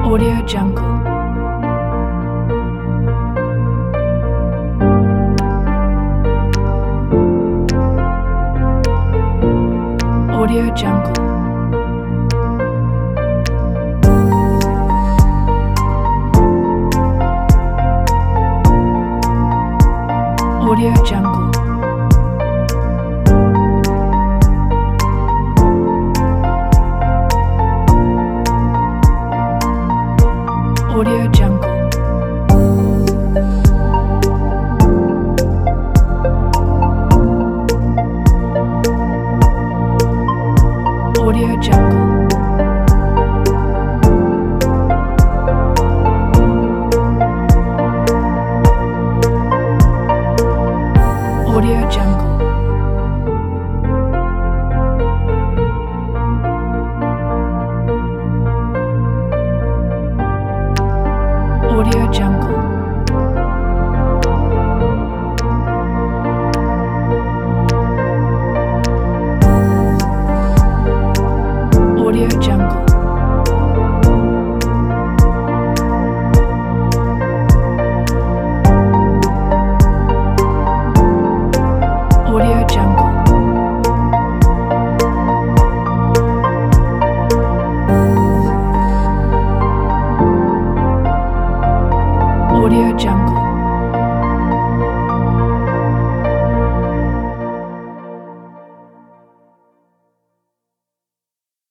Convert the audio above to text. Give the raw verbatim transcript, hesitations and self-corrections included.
Audio Jungle. Audio Jungle. Audio Jungle. Audio Jungle. Audio Jungle. Audio Jungle. Audio Jungle. Audio Jungle. Audio Jungle. Audio Jungle.